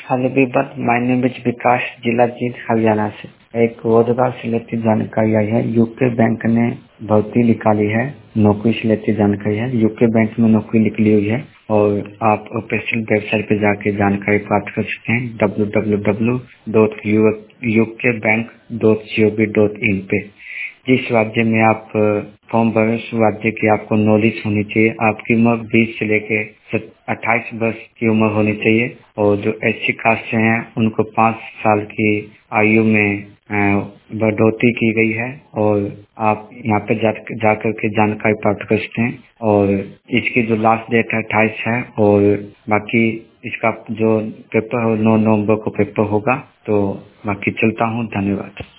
Hello विपत, my name is विकास, जिला जींद हरियाणा से। एक रोजगार से रिलेटेड जानकारी आई है। यूके बैंक ने भर्ती निकाली है, नौकरी से रिलेटेड जानकारी है। यूके बैंक में नौकरी निकली हुई है और आप ऑफिशियल वेबसाइट पे जाके जानकारी प्राप्त कर सकते हैं www.ukbank.gov.in पे। जिस राज्य में आप फॉर्म भरें उस राज्य की आपको नॉलेज होनी चाहिए। आपकी उम्र 20 से लेके 28 वर्ष की उम्र होनी चाहिए और जो एससी कास्ट से हैं उनको 5 साल की आयु में बढ़ोतरी की गई है और आप यहाँ पे जाकर के जानकारी प्राप्त कर सकते हैं। और इसकी जो लास्ट डेट है 28 है और बाकी इसका जो पेपर है 9 नवंबर को पेपर होगा। तो बाकी चलता हूँ, धन्यवाद।